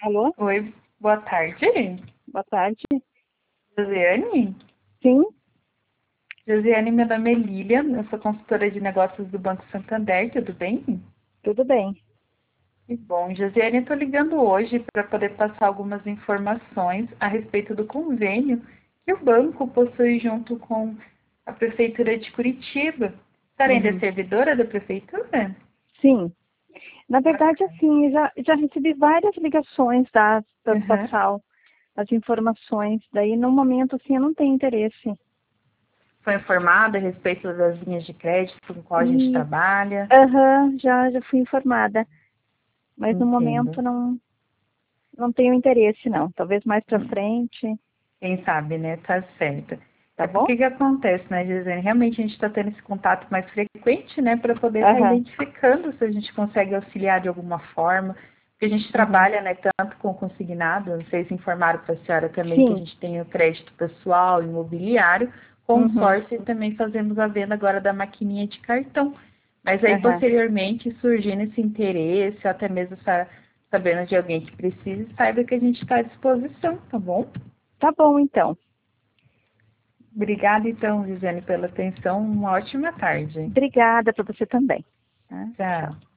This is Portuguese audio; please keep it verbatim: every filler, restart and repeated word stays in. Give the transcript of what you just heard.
Alô? Oi, boa tarde. Boa tarde. Josiane? Sim, Josiane, meu nome é Lilian, eu sou consultora de negócios do Banco Santander, tudo bem? tudo bem. Que bom. Josiane, eu estou ligando hoje para poder passar algumas informações a respeito do convênio que o banco possui junto com a Prefeitura de Curitiba. A senhora ainda é Uhum. servidora da Prefeitura? Sim. Na verdade, Bacana. assim, já, já recebi várias ligações da, para Uhum. passar as informações. Daí, no momento, assim, eu não tenho interesse. Foi informada a respeito das linhas de crédito com qual a gente E, trabalha? aham, já, já fui informada. Mas no Entendo. momento não, não tenho interesse, não. Talvez mais para frente, Quem sabe, né? Tá certo. tá É bom? porque que acontece, né, Gisele? Realmente a gente está tendo esse contato mais frequente, né, para poder estar Aham, identificando se a gente consegue auxiliar de alguma forma. Porque a gente uhum. trabalha, né, tanto com consignado, não sei se informaram para a senhora também que a Sim, gente tem o crédito pessoal, imobiliário, uhum, consórcio e também fazemos a venda agora da maquininha de cartão. Mas aí, aham. posteriormente, surgindo esse interesse, até mesmo sa- sabendo de alguém que precise, saiba que a gente está à disposição, tá bom? Tá bom, então. Obrigada, então, Gisele, pela atenção. Uma ótima tarde. Obrigada para você também. Tá? Tchau. Tchau.